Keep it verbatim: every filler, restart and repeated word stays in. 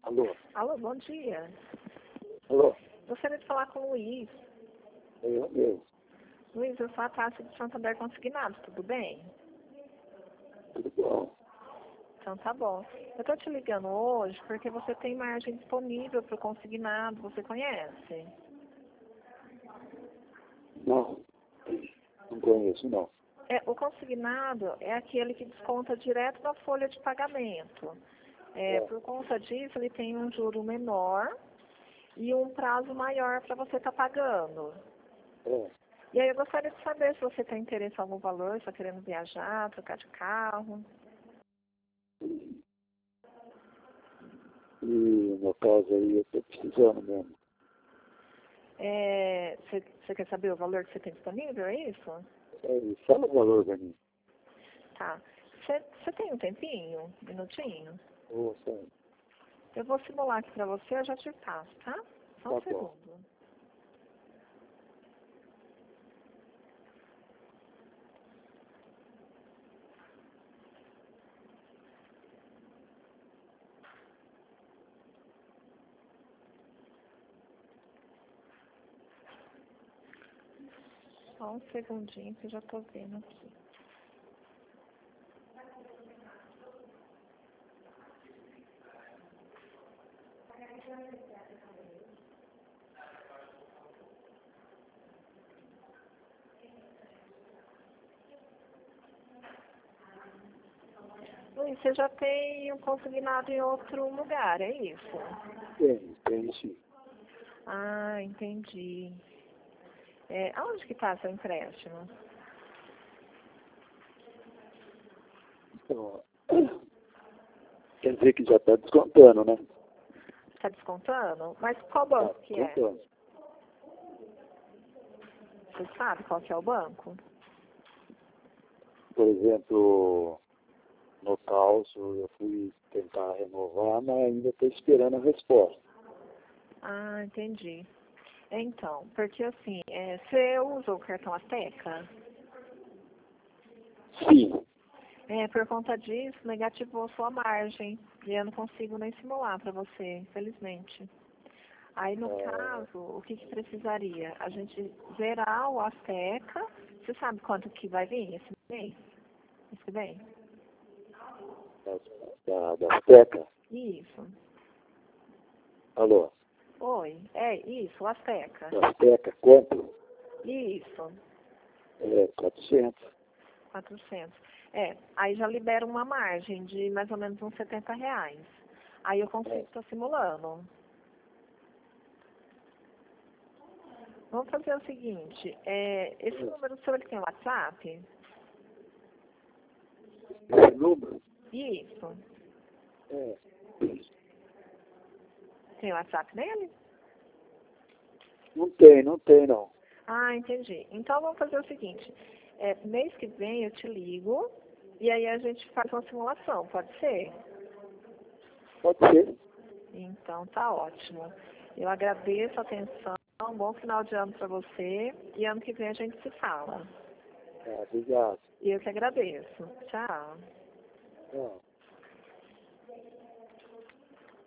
Alô? Alô, bom dia. Alô? Gostaria de falar com o Luiz. É eu mesmo. Luiz, eu sou a Tássia de Santander Consignado, tudo bem? Tudo bom? Então tá bom. Eu tô te ligando hoje porque você tem margem disponível para o consignado, você conhece? Não. Não conheço, não. É, o consignado é aquele que desconta direto da folha de pagamento. É, É. por conta disso, ele tem um juro menor e um prazo maior para você estar pagando. É. E aí eu gostaria de saber se você tem interesse em algum valor, se está querendo viajar, trocar de carro. E no caso aí, eu estou precisando mesmo. É, você você quer saber o valor que você tem disponível, é isso? É isso. Fala o valor pra mim. Tá. Você você tem um tempinho? Um minutinho? Ô, sério. Eu vou simular aqui para você, eu já te passo, tá? Só um Tá bom. segundo. Só um segundinho que eu já tô vendo aqui. Luiz, você já tem um consignado em outro lugar, é isso? Tem, tem sim. Ah, entendi. É, aonde que está seu empréstimo? Então, quer dizer que já está descontando, né? Está descontando? Mas qual Tá banco que é? descontando. Você sabe qual que é o banco? Por exemplo, no calço eu fui tentar renovar, mas ainda estou esperando a resposta. Ah, entendi. Então, porque assim, é, você usa o cartão Azteca? Sim. É, por conta disso, negativou sua margem. E eu não consigo nem simular para você, infelizmente. Aí, no É, caso, o que, que precisaria? A gente zerar o Azteca. Você sabe quanto que vai vir esse mês? Esse bem? da, da Teca. Isso. Alô? Oi. É, isso, o Azteca. Da Teca, quanto? Isso. É, quatrocentos. quatrocentos. É, aí já libera uma margem de mais ou menos uns setenta reais. Aí eu consigo É. estar simulando. Vamos fazer o seguinte, é, esse número seu, ele tem WhatsApp? Esse número? Isso. É. Tem WhatsApp dele? Não tem, não tem não. Ah, entendi. Então vamos fazer o seguinte, é, mês que vem eu te ligo e aí a gente faz uma simulação, pode ser? Pode ser. Então tá ótimo. Eu agradeço a atenção, um bom final de ano para você e ano que vem a gente se fala. Tá, obrigado. E eu que agradeço. Tchau. Tchau.